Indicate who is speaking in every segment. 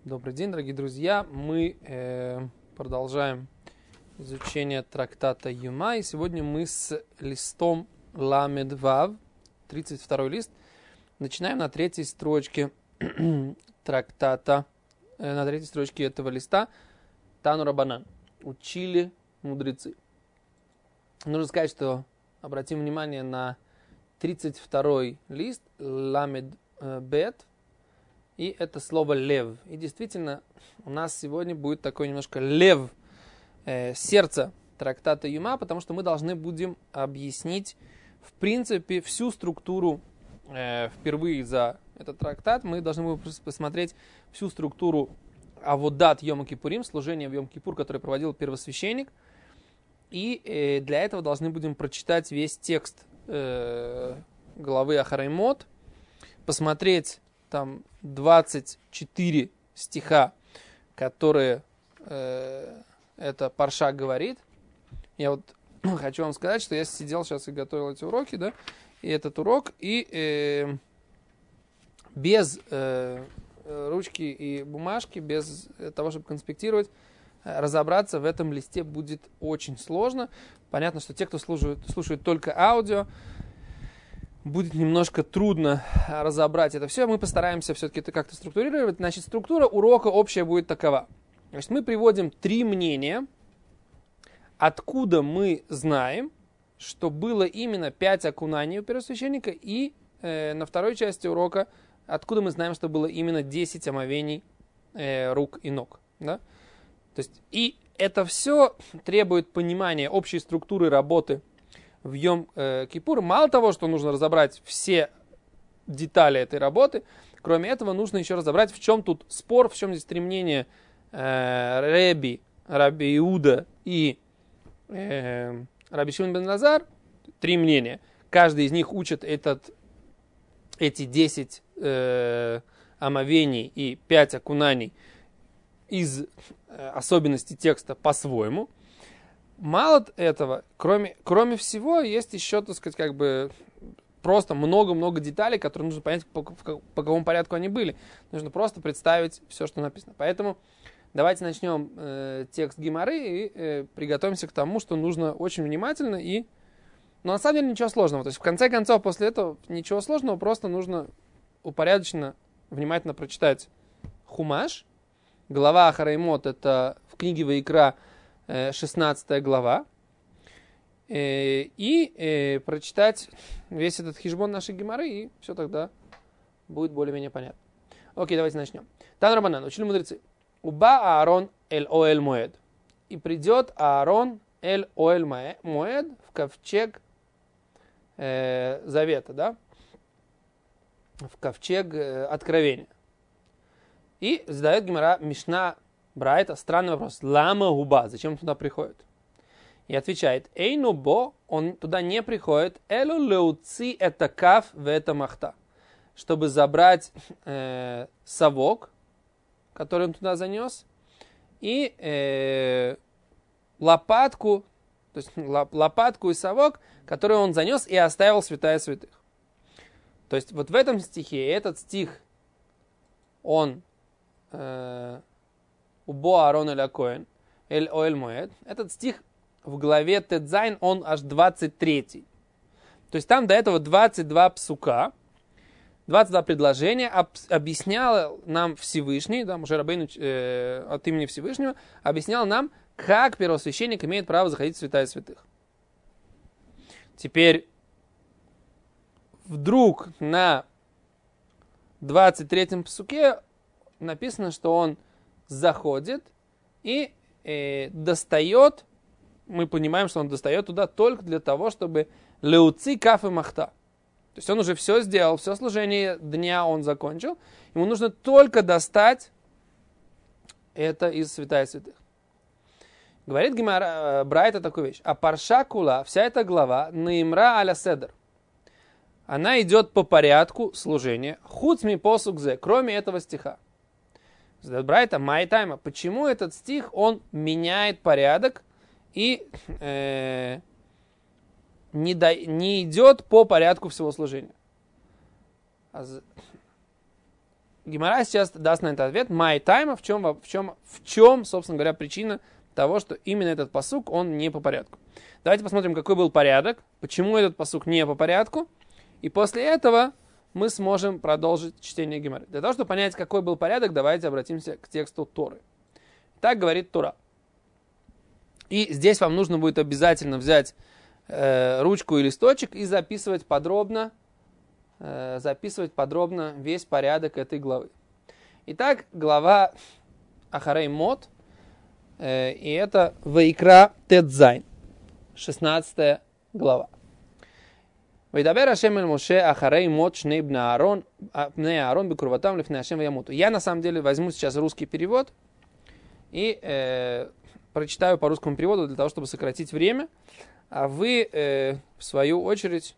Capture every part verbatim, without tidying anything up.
Speaker 1: Добрый день, дорогие друзья. Мы э, продолжаем изучение трактата Юма. И сегодня мы с листом Ламед Вав, тридцать второй лист, начинаем на третьей строчке трактата, э, на третьей строчке этого листа Тану Рабанан. Учили мудрецы. Нужно сказать, что обратим внимание на тридцать второй лист Ламед э, Бет. И это слово лев. И действительно, у нас сегодня будет такой немножко лев, э, сердце трактата Юма, потому что мы должны будем объяснить, в принципе, всю структуру, э, впервые за этот трактат, мы должны будем посмотреть всю структуру аводат Йома Кипурим, служение в Йом Кипур, которое проводил первосвященник. И э, для этого должны будем прочитать весь текст э, главы Ахараймот, посмотреть там двадцать четыре стиха, которые э, эта парша говорит. Я вот хочу вам сказать, что я сидел сейчас и готовил эти уроки, да, и этот урок, и э, без э, ручки и бумажки, без того, чтобы конспектировать, разобраться в этом листе будет очень сложно. Понятно, что те, кто слушает, слушает только аудио, будет немножко трудно разобрать это все. Мы постараемся все-таки это как-то структурировать. Значит, структура урока общая будет такова. Значит, мы приводим три мнения, откуда мы знаем, что было именно пять окунаний у первосвященника, и э, на второй части урока, откуда мы знаем, что было именно десять омовений э, рук и ног. Да? То есть, и это все требует понимания общей структуры работы в Йом э, Кипур. Мало того, что нужно разобрать все детали этой работы, кроме этого нужно еще разобрать, в чем тут спор, в чем здесь стремление э, Реби, Раби Иуда и э, Раби Шимон бен Лазар. Три мнения. Каждый из них учит этот, эти десять э, омовений и пять окунаний из э, особенностей текста по-своему. Мало этого, кроме, кроме всего, есть еще, так сказать, как бы просто много-много деталей, которые нужно понять, по, по, по какому порядку они были. Нужно просто представить все, что написано. Поэтому давайте начнем э, текст Гемары и э, приготовимся к тому, что нужно очень внимательно и... Но на самом деле ничего сложного. То есть в конце концов, после этого ничего сложного, просто нужно упорядоченно, внимательно прочитать Хумаш. Глава Ахараймот, это в книге Ваикра, шестнадцатая глава, и прочитать весь этот хижбон нашей Гемары, и все тогда будет более-менее понятно. Окей, давайте начнем. Тан Рабанан, учили мудрецы. Уба Аарон эль Оэль Моэд. И придет Аарон эль Оэль Моэд в ковчег э, завета, да? В ковчег э, откровения. И задает Гемара Мишна Брайта странный вопрос. Лама губа. Зачем он туда приходит? И отвечает. Эйну бо. Он туда не приходит. Элу леуци это каф в это махта. Чтобы забрать э, совок, который он туда занес. И э, лопатку. То есть лопатку и совок, который он занес и оставил святая святых. То есть вот в этом стихе. Этот стих. Он... Э, Убо Аарон эль Акоэн, эль Оэль Моэд. Этот стих в главе Тедзайн, он аж двадцать третий. То есть там до этого двадцать два псука, двадцать два предложения об, объяснял нам Всевышний, да, Моше Рабейну э, от имени Всевышнего, объяснял нам, как первосвященник имеет право заходить в святая святых. Теперь вдруг на двадцать третьем псуке написано, что он заходит и э, достает, мы понимаем, что он достает туда только для того, чтобы леуци каф и махта. То есть он уже все сделал, все служение дня он закончил. Ему нужно только достать это из святая святых. Говорит Гемара Брайта такую вещь. А парша кула, вся эта глава, наимра аля седер. Она идет по порядку служения. Хуцми посукзе, кроме этого стиха. Задает Брайта, майтайма. Почему этот стих, он меняет порядок и э, не, до, не идет по порядку всего служения? Гемара сейчас даст на этот ответ. My time, в чем, в чем, в чем, собственно говоря, причина того, что именно этот пасук, он не по порядку. Давайте посмотрим, какой был порядок, почему этот пасук не по порядку, и после этого мы сможем продолжить чтение Гемары. Для того, чтобы понять, какой был порядок, давайте обратимся к тексту Торы. Так говорит Тора. И здесь вам нужно будет обязательно взять э, ручку и листочек и записывать подробно, э, записывать подробно весь порядок этой главы. Итак, глава Ахарей Мот, э, и это Ваикра Тет-Зайн, шестнадцатая глава. Вайдабер Ашем эль Моше Ахарей Мот шней бней Аарон, бней Аарон бекурватам лифней Ашем ваямуту. Я на самом деле возьму сейчас русский перевод и э, прочитаю по русскому переводу для того, чтобы сократить время, а вы, э, в свою очередь,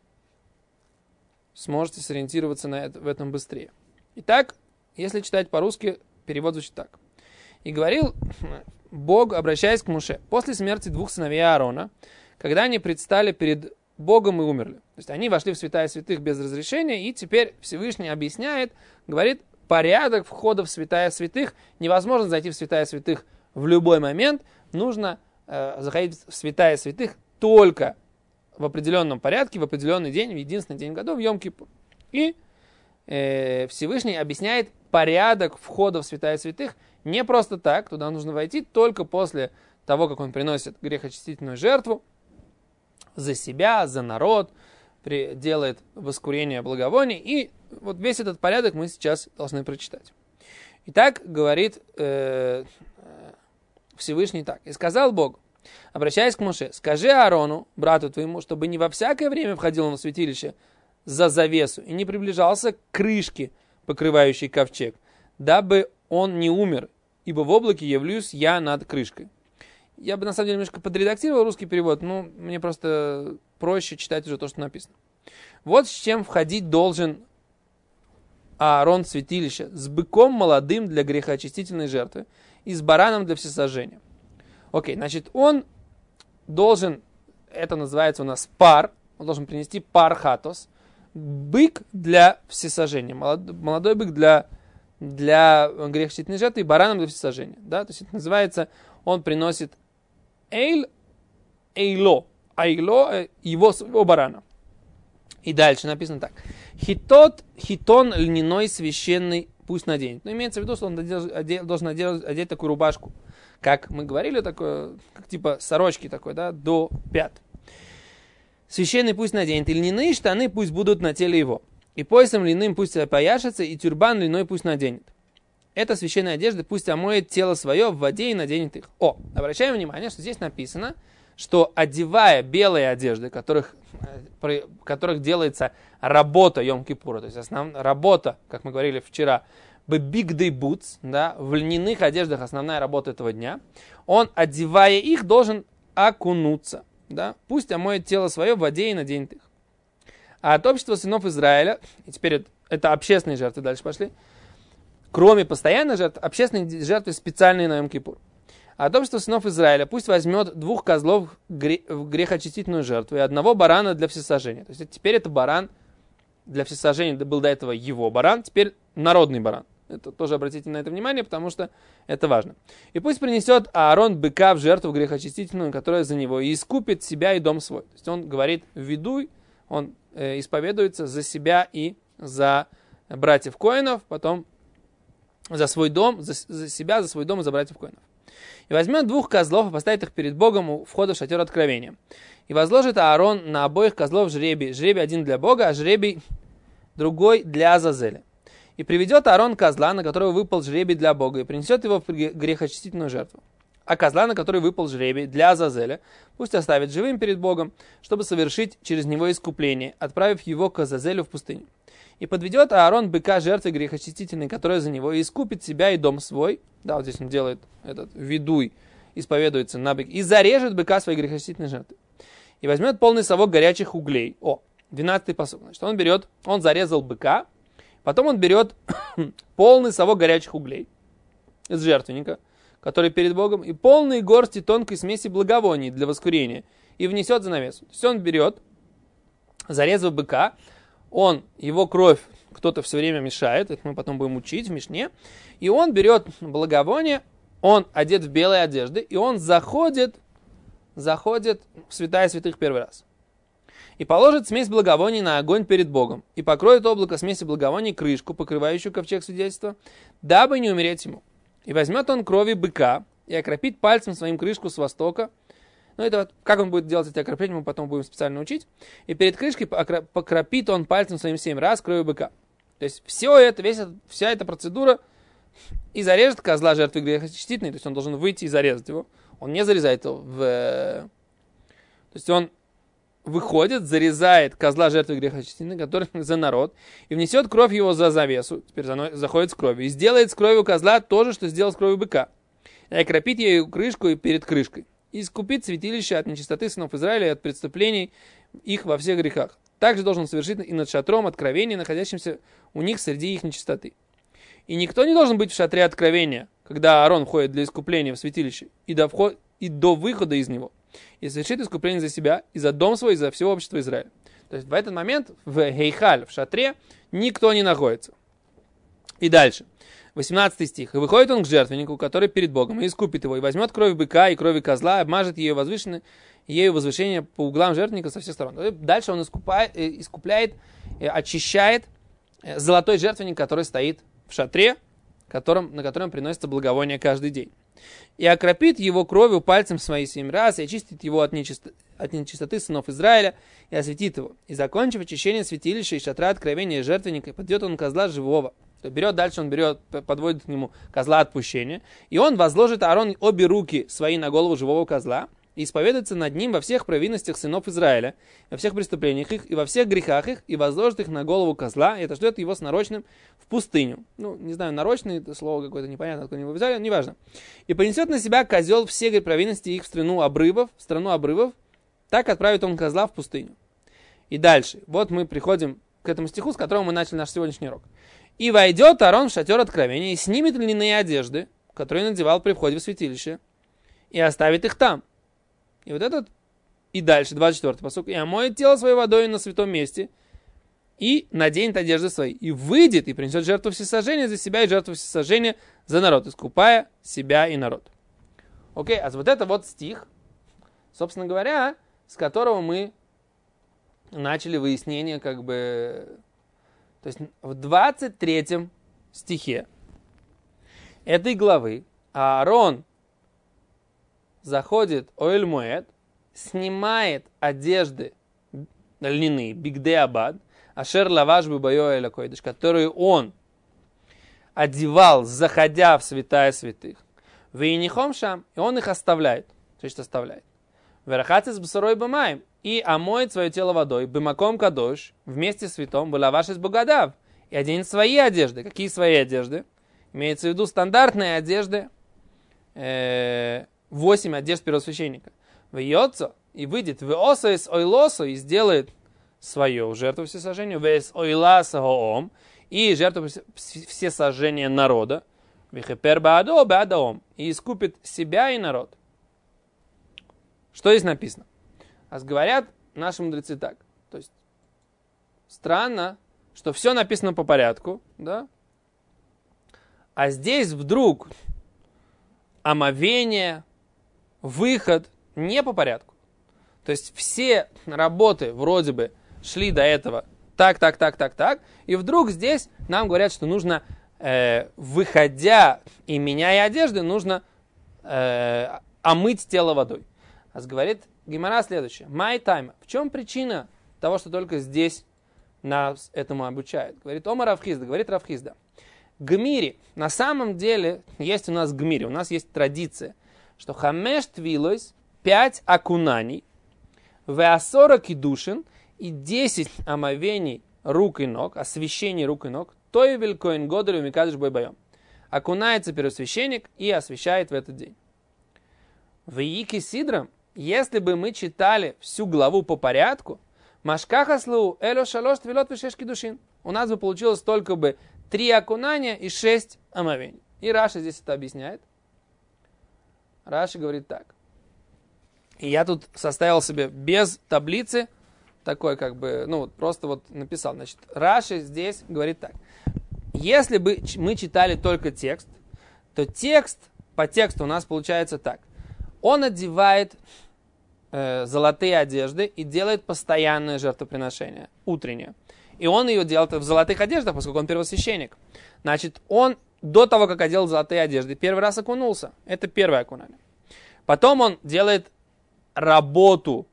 Speaker 1: сможете сориентироваться на это, в этом быстрее. Итак, если читать по-русски, перевод звучит так. «И говорил Бог, обращаясь к Моше, после смерти двух сыновей Аарона, когда они предстали перед Богом и умерли». То есть они вошли в святая святых без разрешения, и теперь Всевышний объясняет, говорит, порядок входа в святая святых. Невозможно зайти в святая святых в любой момент. Нужно э, заходить в святая святых только в определенном порядке, в определенный день, в единственный день года, в Йом-Кипур. И э, Всевышний объясняет порядок входа в святая святых не просто так. Туда нужно войти только после того, как он приносит грехочистительную жертву за себя, за народ, при, делает воскурение благовоний. И вот весь этот порядок мы сейчас должны прочитать. Итак, говорит э, Всевышний так. «И сказал Бог, обращаясь к Моше, скажи Аарону, брату твоему, чтобы не во всякое время входил он в святилище за завесу и не приближался к крышке, покрывающей ковчег, дабы он не умер, ибо в облаке явлюсь я над крышкой». Я бы на самом деле немножко подредактировал русский перевод, но мне просто проще читать уже то, что написано. Вот с чем входить должен Аарон в святилище: с быком молодым для грехоочистительной жертвы и с бараном для всесожжения. Окей, значит, он должен, это называется у нас пар, он должен принести пар хатос, бык для всесожжения, молодой, молодой бык для, для грехоочистительной жертвы и бараном для всесожжения. Да? То есть это называется, он приносит эйль, эйло, эйло, его, его барана. И дальше написано так. Хитот, хитон льняной священный пусть наденет. Но имеется в виду, что он должен одеть, одеть такую рубашку, как мы говорили, такое, как типа сорочки такой, да, до пят. Священный пусть наденет, и льняные штаны пусть будут на теле его. И поясом льняным пусть опояшется, и тюрбан льняной пусть наденет. Это священная одежда пусть омоет тело свое в воде и наденет их. О, обращаем внимание, что здесь написано, что одевая белые одежды, которых, при которых делается работа Йом-Кипура, то есть основная работа, как мы говорили вчера, big day boots, да, в льняных одеждах основная работа этого дня, он, одевая их, должен окунуться. Да, пусть омоет тело свое в воде и наденет их. А от общества сынов Израиля, и теперь это, это общественные жертвы, дальше пошли, кроме постоянных жертв, общественные жертвы специальные на Йом-Кипур. А от общества сынов Израиля пусть возьмет двух козлов в грехоочистительную жертву и одного барана для всесожжения. То есть теперь это баран для всесожжения, был до этого его баран, теперь народный баран. Это тоже обратите на это внимание, потому что это важно. И пусть принесет Аарон быка в жертву грехоочистительную, которая за него, и искупит себя и дом свой. То есть он говорит «ведуй», он э, исповедуется за себя и за братьев Коинов, потом за свой дом, за, за себя, за свой дом и за братьев Коинов. И возьмет двух козлов и поставит их перед Богом у входа в шатер откровения. И возложит Аарон на обоих козлов жребий. Жребий один для Бога, а жребий другой для Азазеля. И приведет Аарон козла, на которого выпал жребий для Бога, и принесет его в грехоочистительную жертву. А козла, на который выпал жребий для Азазеля, пусть оставит живым перед Богом, чтобы совершить через него искупление, отправив его к Азазелю в пустыню. И подведет Аарон быка жертвы грехоочистительной, которая за него, и искупит себя и дом свой. Да, вот здесь он делает этот ведуй, исповедуется на бык, и зарежет быка своей грехоочистительной жертвы. И возьмет полный совок горячих углей. О, двенадцатый пасук. Значит, он берет, он зарезал быка, потом он берет полный совок горячих углей из жертвенника, который перед Богом, и полные горсти тонкой смеси благовоний для воскурения, и внесет занавесу. То есть он берет, зарезав быка, он его кровь кто-то все время мешает, их мы потом будем учить в Мишне, и он берет благовоние, он одет в белые одежды, и он заходит, заходит в святая святых первый раз. И положит смесь благовоний на огонь перед Богом, и покроет облако смеси благовоний крышку, покрывающую ковчег свидетельства, дабы не умереть ему. И возьмет он крови быка, и окропит пальцем своим крышку с востока. Ну, это вот, как он будет делать эти окропления, мы потом будем специально учить. И перед крышкой покропит он пальцем своим семь раз кровью быка. То есть все это, весь этот, вся эта процедура, и зарежет козла жертвы грехочистительной, то есть он должен выйти и зарезать его. Он не зарезает его в... То есть он выходит, зарезает козла жертвы грехочистительной, который за народ, и внесет кровь его за завесу, теперь заходит с кровью, и сделает с кровью козла то же, что сделал с кровью быка. И окропит ею крышку и перед крышкой. И искупит святилище от нечистоты сынов Израиля и от преступлений их во всех грехах. Также должен совершить и над шатром откровения, находящимся у них среди их нечистоты. И никто не должен быть в шатре откровения, когда Аарон входит для искупления в святилище, и до, вход, и до выхода из него. И совершит искупление за себя, и за дом свой, и за все общество Израиля. То есть в этот момент в Гейхаль, в шатре, никто не находится. И дальше. восемнадцатый стих. «И выходит он к жертвеннику, который перед Богом, и искупит его, и возьмет кровь быка и крови козла, обмажет ее возвышенное, ею возвышение по углам жертвенника со всех сторон». Дальше он искупает, искупляет, очищает золотой жертвенник, который стоит в шатре, которым, на котором приносится благовоние каждый день. «И окропит его кровью пальцем свои семь раз, и очистит его от, нечисто, от нечистоты сынов Израиля, и осветит его. И, закончив очищение святилища и шатра откровения жертвенника, подведет он козла живого». Берет, дальше он берет, подводит к нему козла отпущения, и он возложит Аарон обе руки свои на голову живого козла, и исповедуется над ним во всех провинностях сынов Израиля, во всех преступлениях их, и во всех грехах их, и возложит их на голову козла, и это ждет его с нарочным в пустыню. Ну, не знаю, нарочный, это слово какое-то непонятно, откуда его взяли, неважно. И понесет на себя козел все провинности их в страну обрывов, в страну обрывов, так отправит он козла в пустыню. И дальше, вот мы приходим к этому стиху, с которого мы начали наш сегодняшний урок. «И войдет Аарон в шатер откровения, и снимет льняные одежды, которые надевал при входе в святилище, и оставит их там». И вот этот, и дальше, двадцать четвёртый пасук, «И омоет тело свое водой на святом месте, и наденет одежды свои, и выйдет, и принесет жертву всесожжения за себя, и жертву всесожжения за народ, искупая себя и народ». Окей, а вот это вот стих, собственно говоря, с которого мы начали выяснение, как бы... То есть в двадцать третьем стихе этой главы Аарон заходит Оэль Моэд, снимает одежды льняные, бигде абад, ашер лаваш бубайо эля койдыш, которую он одевал, заходя в святая святых, вейнихом шам, и он их оставляет, то есть оставляет. Верахацис бсорой бамаем, и омоет свое тело водой, бымаком кадош, вместе с святом, балавашис богадав, и оденет свои одежды. Какие свои одежды? Имеется в виду стандартные одежды, э, восемь одежд первосвященника. Вьется, и выйдет, веоса из ойлосо, и сделает свою жертву всесожжения, вес ойласа гоом, и жертву всесожжения народа, вихепер баадо баадаом, и искупит себя и народ. Что здесь написано? А говорят наши мудрецы так. То есть странно, что все написано по порядку, да? А здесь вдруг омовение, выход не по порядку. То есть все работы вроде бы шли до этого так, так, так, так, так. И вдруг здесь нам говорят, что нужно, э, выходя и меняя одежды, нужно э, омыть тело водой. А говорит Гемара следующее. My time. В чем причина того, что только здесь нас этому обучают? Говорит Омар Равхизда, говорит Равхизда. Гмири. На самом деле есть у нас гмири, у нас есть традиция, что хамеш твилойс, пять окунаний, веасора кидушин и десять омовений рук и ног, освящений рук и ног, тоевель коэн годолю микадыш бойбоем. Окунается первосвященник и освящает в этот день. В Ики Сидрам, если бы мы читали всю главу по порядку, Машкахаслу эло шалош твилот вешеш кидушин, у нас бы получилось только бы три окунания и шесть омовений. И Раши здесь это объясняет. Раши говорит так. И я тут составил себе без таблицы такой как бы, ну вот просто вот написал. Значит, Раши здесь говорит так. Если бы мы читали только текст, то текст, по тексту у нас получается так. Он одевает э, золотые одежды и делает постоянное жертвоприношение, утреннее. И он ее делает в золотых одеждах, поскольку он первосвященник. Значит, он до того, как одел золотые одежды, первый раз окунулся. Это первое окунание. Потом он делает работу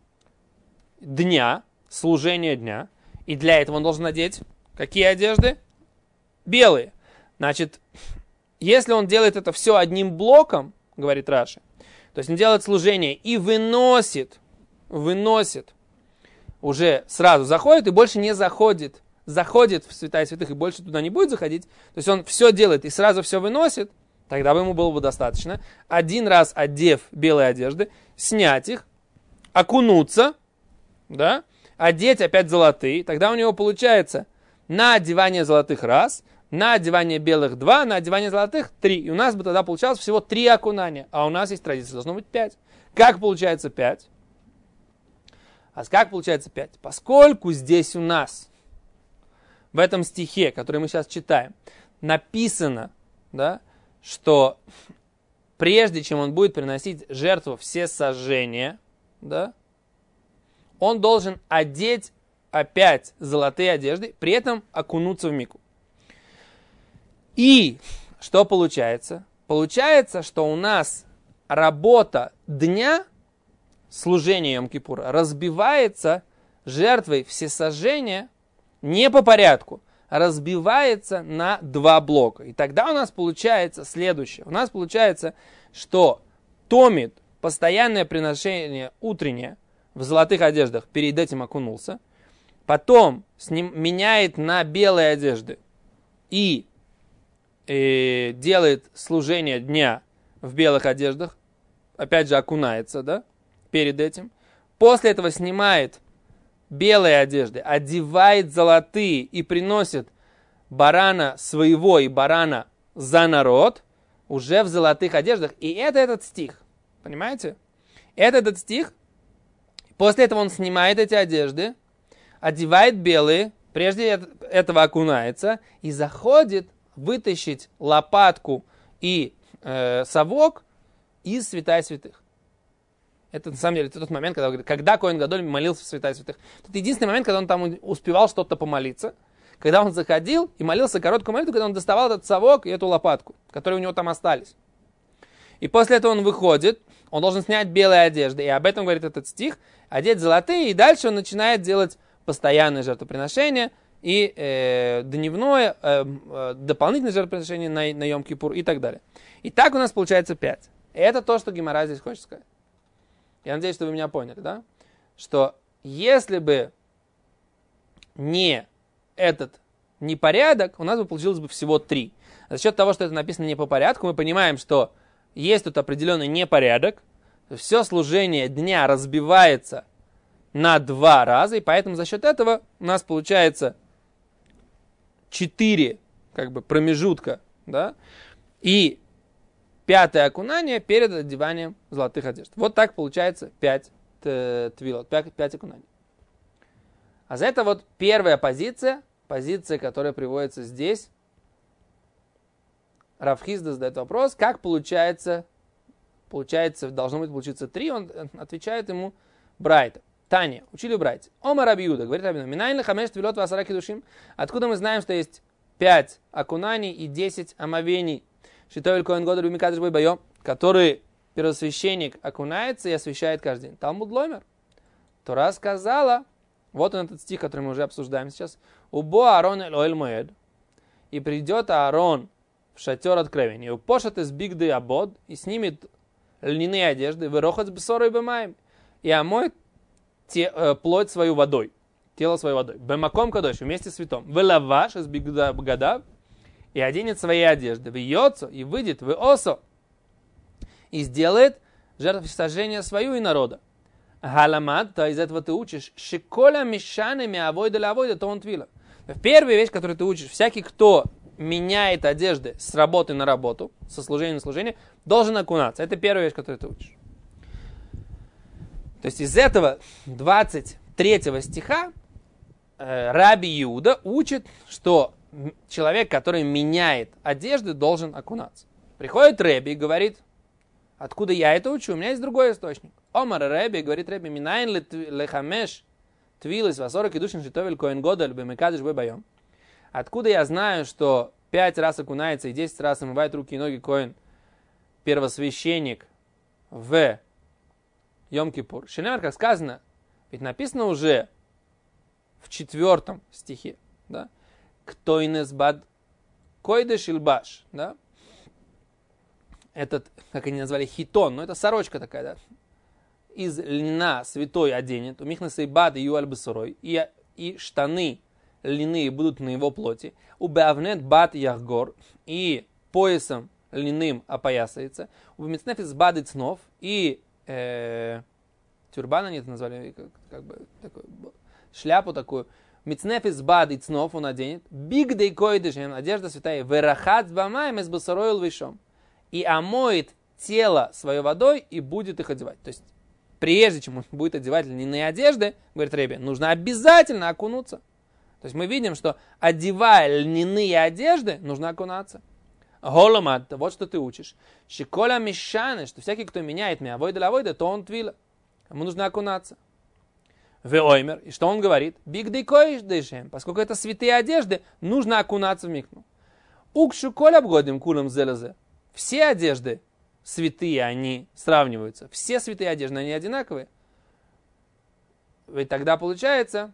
Speaker 1: дня, служение дня. И для этого он должен надеть какие одежды? Белые. Значит, если он делает это все одним блоком, говорит Раши, то есть он делает служение и выносит, выносит, уже сразу заходит и больше не заходит, заходит в святая святых и больше туда не будет заходить, то есть он все делает и сразу все выносит, тогда бы ему было бы достаточно один раз одев белые одежды, снять их, окунуться, да, одеть опять золотые, тогда у него получается на одевание золотых раз, на одевание белых два, на одевание золотых три. И у нас бы тогда получалось всего три окунания. А у нас есть традиция, должно быть пять. Как получается пять? А как получается пять? Поскольку здесь у нас, в этом стихе, который мы сейчас читаем, написано, да, что прежде чем он будет приносить жертву всесожжения, да, он должен одеть опять золотые одежды, при этом окунуться в микву. И что получается? Получается, что у нас работа дня, служение Йом-Кипура, разбивается жертвой всесожжения не по порядку, а разбивается на два блока. И тогда у нас получается следующее. У нас получается, что томит постоянное приношение утреннее в золотых одеждах, перед этим окунулся, потом с ним меняет на белые одежды и И делает служение дня в белых одеждах, опять же окунается, да, перед этим. После этого снимает белые одежды, одевает золотые и приносит барана своего и барана за народ уже в золотых одеждах. И это этот стих, понимаете? Это этот стих. После этого он снимает эти одежды, одевает белые, прежде этого окунается и заходит вытащить лопатку и э, совок из святая святых. Это на самом деле тот момент, когда, когда Коэн Гадоль молился в святая святых. Это единственный момент, когда он там успевал что-то помолиться. Когда он заходил и молился короткую молитву, когда он доставал этот совок и эту лопатку, которые у него там остались. И после этого он выходит, он должен снять белые одежды. И об этом говорит этот стих. Одеть золотые. И дальше он начинает делать постоянное жертвоприношение. И э, дневное, э, э, дополнительное жертвоприношение на, на Йом-Кипур и так далее. И так у нас получается пять. И это то, что Гемара здесь хочет сказать. Я надеюсь, что вы меня поняли, да? Что если бы не этот непорядок, у нас бы получилось бы всего три. За счет того, что это написано не по порядку, мы понимаем, что есть тут определенный непорядок. Все служение дня разбивается на два раза, и поэтому за счет этого у нас получается четыре как бы промежутка, да, и пятое окунание перед одеванием золотых одежд. Вот так получается пять твилот, пять окунаний. А за это вот первая позиция, позиция, которая приводится здесь. Рав Хизда задает вопрос, как получается, получается, должно быть получиться три, он отвечает ему Брайта. Таня, учили брать. Ома Раби Юда, говорит Раби Юда, минайна хамеш твилот васара кидушим. Откуда мы знаем, что есть пять окунаний и десять омовений? Шитовель Коэн Гадоль бимикадеш бой байо, который первосвященник окунается и освящает каждый день. Талмуд ломер. Тора сказала, вот он этот стих, который мы уже обсуждаем сейчас. Убо Аарон эль оэль моэд. И придет Аарон в шатер откровения. И упошат из бигды абод, и снимет льняные одежды, вырохат с бесорой бэмаем, и омоет Те, э, плоть свою водой, тело свою водой. Бемаком кадош, вместе с святом. Вылаваш из бигдав, и оденет свои одежды. Вьется, и выйдет, в осо, и сделает жертвосожжение свою и народа. Галамад, то из этого ты учишь, шиколя мешанами авойда ля авойда, то он твила. Первая вещь, которую ты учишь, всякий, кто меняет одежды с работы на работу, со служения на служение, должен окунаться. Это первая вещь, которую ты учишь. То есть из этого двадцать третьего стиха э, Раби Иуда учит, что человек, который меняет одежды, должен окунаться. Приходит Раби и говорит, откуда я это учу? У меня есть другой источник. Омар Раби, говорит Раби, минайн лехамеш твилис васорок идушин шитовель коэн годель бемекадыш бэбайом. Откуда я знаю, что пять раз окунается и десять раз омывает руки и ноги коэн, первосвященник в Йом-Кипур. Шенемар, как сказано, ведь написано уже в четвертом стихе, да? Кто инес бад койдеш илбаш, да? Этот, как они назвали, хитон, но это сорочка такая, да? Из льна святой оденет, у михнаса и бад и юаль бесурой, и, и штаны льняные будут на его плоти, у беавнет бад яхгор, и поясом льняным опоясается, у мицнефис бад и цнов, и э, тюрбан они это назвали, как, как бы такой, шляпу такую, мицнефис бад и цнов он оденет, биг дей койдеш, одежда святая, верахат бамаем из бесуроил вышом, и омоет тело своей водой и будет их одевать. То есть, прежде чем он будет одевать льняные одежды, говорит Ребе, нужно обязательно окунуться. То есть мы видим, что одевая льняные одежды, нужно окунаться. Голомат, вот что ты учишь. Шиколя мишаны, что всякий, кто меняет меня, авойда лавойда, то он твила. Ему нужно окунаться. Веоймер, и что он говорит? Биг дейкоиш дейшем, поскольку это святые одежды, нужно окунаться в микну. Укшу коль обгодим кулам зелезе. Все одежды святые, они сравниваются. Все святые одежды, они одинаковые. Ведь тогда получается,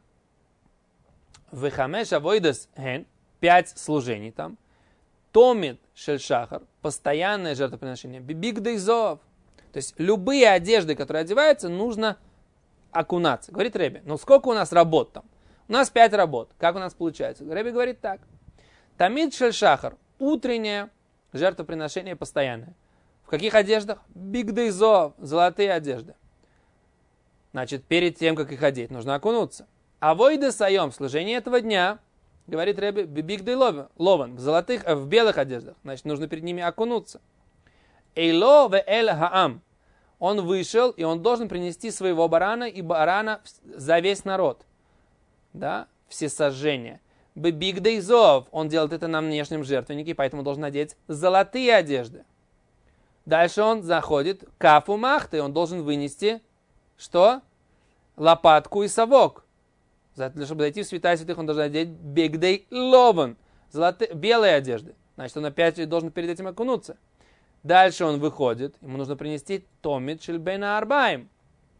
Speaker 1: вехамеш авойдас ген, пять служений там, томит шельшахар, постоянное жертвоприношение, бибиг дейзов. То есть любые одежды, которые одеваются, нужно окунаться. Говорит Ребе, ну сколько у нас работ там? У нас пять работ. Как у нас получается? Ребе говорит так. Тамид шельшахар, утреннее жертвоприношение постоянное. В каких одеждах? Бигдейзо, золотые одежды. Значит, перед тем, как их одеть, нужно окунуться. А войде сайом, служение этого дня, говорит Ребе, бигдей лован, в золотых, в белых одеждах. Значит, нужно перед ними окунуться. Эйло ве эль хаам. Он вышел, и он должен принести своего барана и барана за весь народ. Да? Все сожжения. Бигдейзов, он делает это на внешнем жертвеннике, поэтому должен надеть золотые одежды. Дальше он заходит к кафу махты, он должен вынести, что? Лопатку и совок. Чтобы зайти в святая святых, он должен надеть бигдей лован, золотые, белые одежды. Значит, он опять должен перед этим окунуться. Дальше он выходит, ему нужно принести томит шельбейна арбаим,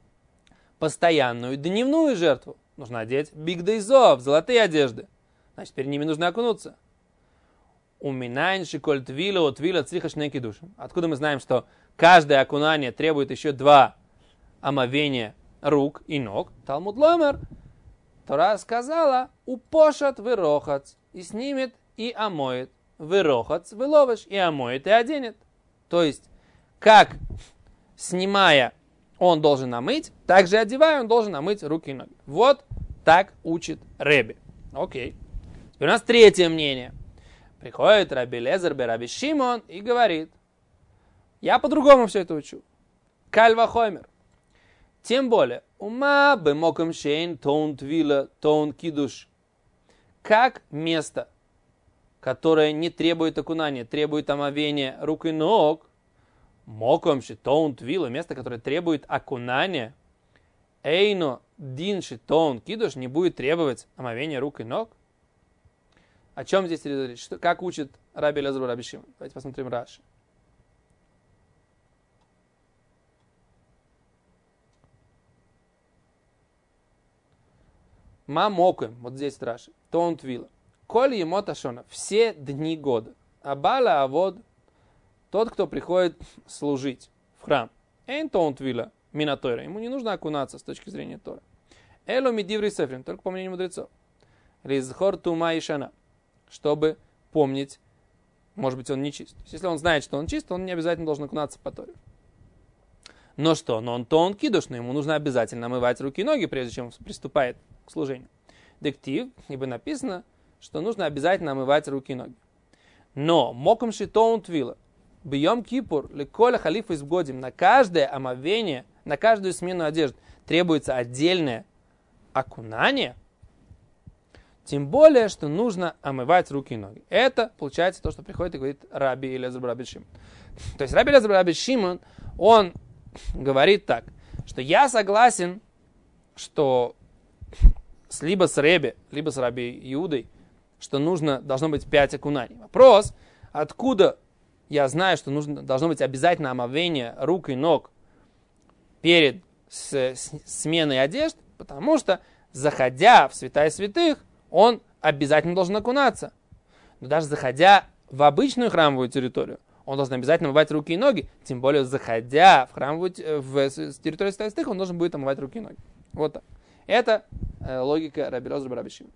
Speaker 1: постоянную дневную жертву. Нужно одеть бигдейзов, золотые одежды. Значит, перед ними нужно окунуться. Уминайн шиколь твила от твила црихашней кидушем. Откуда мы знаем, что каждое окунание требует еще два омовения рук и ног? Талмуд ломер. Тора сказала, упошат вырохац, и снимет, и омоет. Вырохац, выловишь, и омоет, и оденет. То есть, как снимая, он должен омыть, так же одевая, он должен омыть руки и ноги. Вот так учит Ребе. Окей. Теперь у нас третье мнение. Приходит Раби Лезер бе Раби Шимон и говорит, я по-другому все это учу. Кальва хоймер. Тем более, ума бы моком шейн тон твила тон кидуш. Как место, которое не требует окунания, требует омовения рук и ног, моком ши тон твила, место, которое требует окунания, эйно дин ши тон кидуш, не будет требовать омовения рук и ног. О чем здесь речь? Что, как учит Раби Лезер Раби Шимон? Давайте посмотрим Раши. Мамокем, вот здесь Раши. Тон твила. Коль емо ташона, все дни года. Абала авод, тот, кто приходит служить в храм. Эйн тон твила, мина Тора. Ему не нужно окунаться с точки зрения Тора. Эло мидиври сефрин, только по мнению мудрецов. Ризхор тума и шана. Чтобы помнить, может быть, он не чист. Если он знает, что он чист, он не обязательно должен окунаться по Торе. Но что? Но он то он кидушный, ему нужно обязательно омывать руки и ноги, прежде чем он приступает к служению. Дектив, ибо написано, что нужно обязательно омывать руки и ноги. Но моком шитоун твила, бьем кипур, леколя халифа изгодим, на каждое омовение, на каждую смену одежды требуется отдельное окунания, тем более, что нужно омывать руки и ноги. Это получается то, что приходит и говорит Раби Элиэзер бен Раби Шимон. То есть Раби Элиэзер бен Раби Шимон, он говорит так, что я согласен, что либо с Ребе, либо с Раби Иудой, что нужно, должно быть пять окунаний. Вопрос, откуда я знаю, что нужно, должно быть обязательно омовение рук и ног перед с, с, сменой одежд, потому что, заходя в святая святых, он обязательно должен окунаться. Но даже заходя в обычную храмовую территорию, он должен обязательно омывать руки и ноги, тем более, заходя в храмовую в территорию святая святых, он должен будет омывать руки и ноги. Вот так. Это э, логика Раби Элиэзер бен Раби Шимон.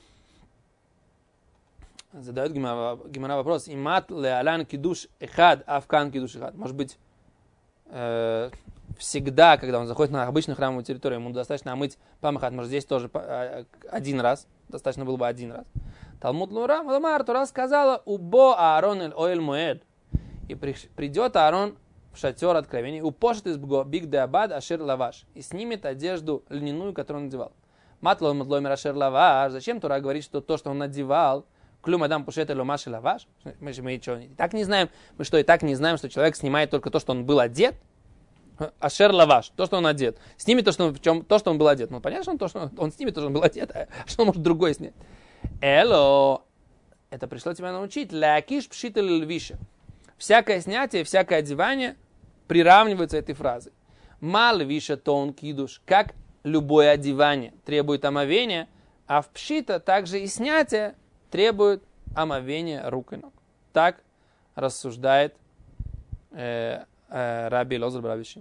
Speaker 1: Задает Гемара вопрос: имат леалан кидуш эхад, авкан кидуш эхад. Может быть, э, всегда, когда он заходит на обычную храмовую территорию, ему достаточно омыть памахат, может, здесь тоже один раз, достаточно было бы один раз. Талмуд Лура, Ламар, Тура сказала: убо Аарон эль оэль моэд. И придет Аарон в шатер откровений, упошит из бго биг де абад ашер лаваш, и снимет одежду льняную, которую он надевал. Матло матломер ашер лаваш. Зачем Тура говорит, что то, что он надевал, клюм адам пушет эль омаш лаваш? Мы же мы что, и так не знаем, мы что, и так не знаем, что человек снимает только то, что он был одет? Ашер лаваш, то, что он одет. Снимет то, что, в чем, то, что он был одет. Ну, понятно, что он, то, что он снимет то, что он был одет, а что он может другой снять? Эло, это пришло тебя научить. Лякиш пшит эль львиша. Всякое снятие, всякое одевание приравнивается этой фразой. Мал виша тон кидуш, как любое одевание требует омовения, а в пшита также и снятие требует омовения рук и ног. Так рассуждает э, э, Раби Элиэзер бен Раби Шимон.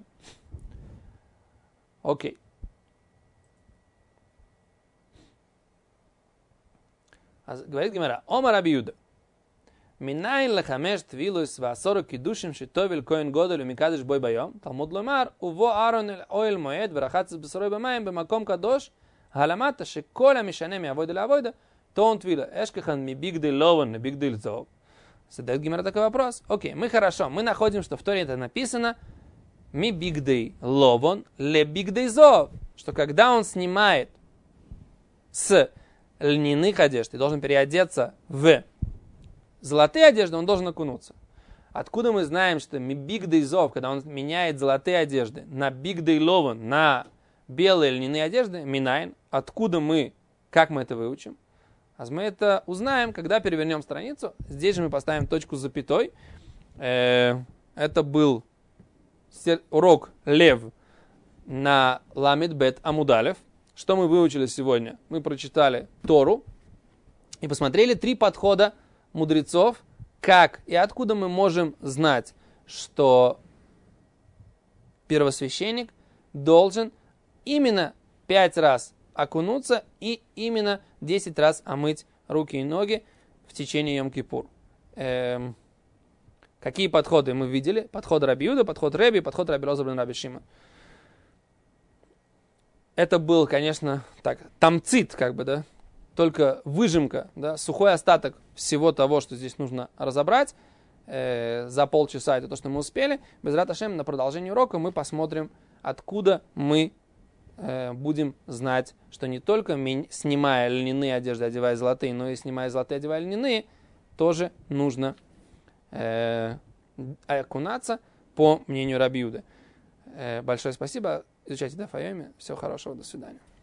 Speaker 1: Окей. Говорит Гемара: Ома Раби Юда. Минайн лахамеш твилус ваасору кидушим шитовил коин годолю микадыш бой байом. Талмуд ломар уво Аарон эль оэль моэд врахатс бесорой бамаем бемаком кадош халамата шеколя мишане миавойда лавойда тон твила эшкахан ми бигдей лован на бигдей зов. Задает Гемара такой вопрос. Окей, мы хорошо, мы находим, что в Торе это написано ми бигдей лован ле бигдей зов, что когда он снимает с льняных одежд и должен переодеться в золотые одежды, он должен окунуться. Откуда мы знаем, что бигдей зов, когда он меняет золотые одежды на бигдей лован, на белые льняные одежды, минайн, откуда мы, как мы это выучим? А мы это узнаем, когда перевернем страницу. Здесь же мы поставим точку с запятой. Это был урок Лев на Ламед Бет Амудалев. Что мы выучили сегодня? Мы прочитали Тору и посмотрели три подхода мудрецов, как и откуда мы можем знать, что первосвященник должен именно пять раз окунуться и именно десять раз омыть руки и ноги в течение Йом-Кипур. Эм, какие подходы мы видели? Подход Раби Иуда, подход Реби, подход Раби Элиэзер бен Раби Шимон. Это был, конечно, так, тамцит, как бы, да, только выжимка, да, сухой остаток всего того, что здесь нужно разобрать э, за полчаса. Это то, что мы успели. Безрат Ашем, на продолжение урока мы посмотрим, откуда мы э, будем знать, что не только ми- снимая льняные одежды, одевая золотые, но и снимая золотые, одевая льняные, тоже нужно э, окунаться, по мнению Раби Иуды. Э, большое спасибо. Изучайте Даф Йоми. Всего хорошего. До свидания.